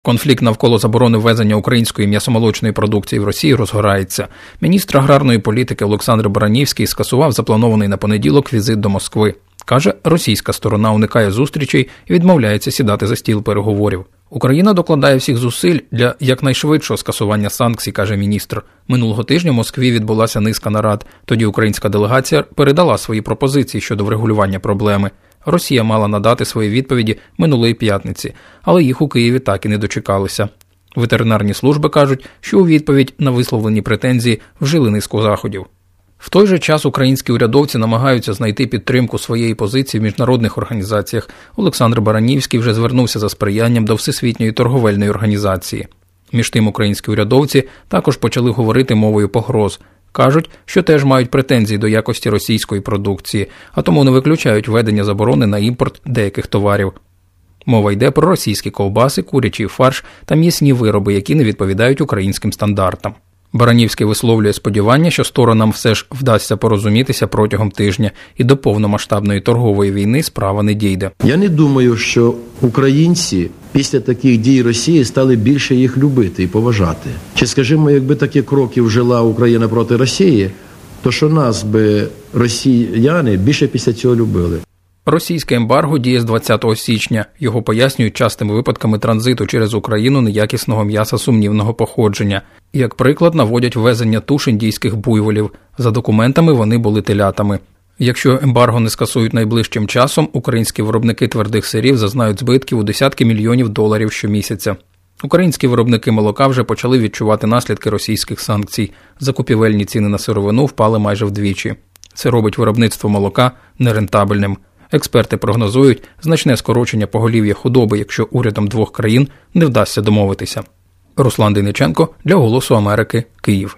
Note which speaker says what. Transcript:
Speaker 1: Конфлікт навколо заборони ввезення української м'ясомолочної продукції в Росію розгорається. Міністр аграрної політики Олександр Баранівський скасував запланований на понеділок візит до Москви. Каже, російська сторона уникає зустрічей і відмовляється сідати за стіл переговорів. Україна докладає всіх зусиль для якнайшвидшого скасування санкцій, каже міністр. Минулого тижня в Москві відбулася низка нарад. Тоді українська делегація передала свої пропозиції щодо врегулювання проблеми. Росія мала надати свої відповіді минулої п'ятниці, але їх у Києві так і не дочекалися. Ветеринарні служби кажуть, що у відповідь на висловлені претензії вжили низку заходів. В той же час українські урядовці намагаються знайти підтримку своєї позиції в міжнародних організаціях. Олександр Баранівський вже звернувся за сприянням до Всесвітньої торговельної організації. Між тим українські урядовці також почали говорити мовою погроз. Кажуть, що теж мають претензії до якості російської продукції, а тому не виключають введення заборони на імпорт деяких товарів. Мова йде про російські ковбаси, курячий фарш та м'ясні вироби, які не відповідають українським стандартам. Баранівський висловлює сподівання, що сторонам все ж вдасться порозумітися протягом тижня і до повномасштабної торгової війни справа не дійде.
Speaker 2: Я не думаю, що українці після таких дій Росії стали більше їх любити і поважати. Чи, скажімо, якби такі кроки вжила Україна проти Росії, то що нас би росіяни більше після цього любили.
Speaker 1: Російське ембарго діє з 20 січня. Його пояснюють частими випадками транзиту через Україну неякісного м'яса сумнівного походження. Як приклад наводять ввезення туш індійських буйволів. За документами вони були телятами. Якщо ембарго не скасують найближчим часом, українські виробники твердих сирів зазнають збитків у десятки мільйонів доларів щомісяця. Українські виробники молока вже почали відчувати наслідки російських санкцій. Закупівельні ціни на сировину впали майже вдвічі. Це робить виробництво молока нерентабельним. Експерти прогнозують значне скорочення поголів'я худоби, якщо урядам двох країн не вдасться домовитися. Руслан Дейниченко для «Голосу Америки», Київ.